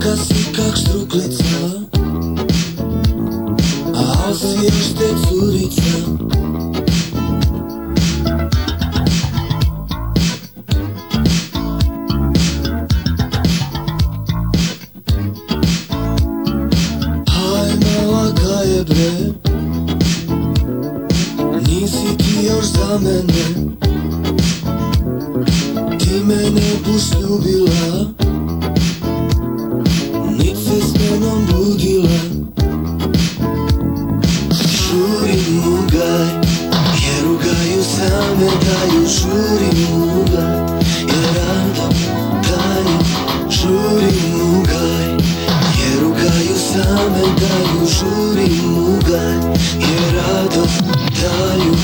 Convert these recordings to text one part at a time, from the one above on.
si kak štruglica, al si još te curica. Haj mala kaj je bre, nisi ti još za mene, ti mene buš ljubila, nit se s menom budila. Žurim u gaj, jer u gaju same daju. Žurim u gaj, jer rado daju. Žurim u gaj, jer u gaju same daju. Žurim u gaj, jer rado daju.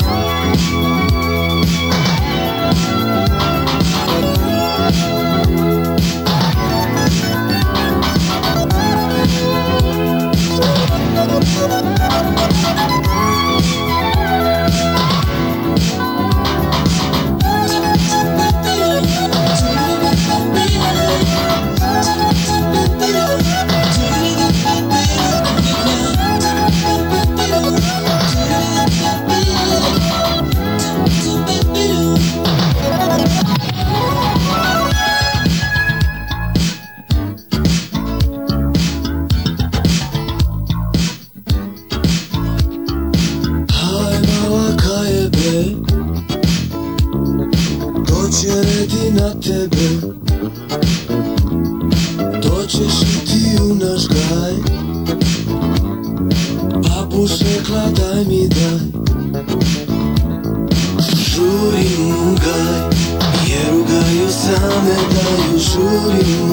Doće redi na tebe, doćeš i ti u naš gaj. Papuš rekla daj mi daj. Žurim u gaj, jer u gaju same daju. Žurim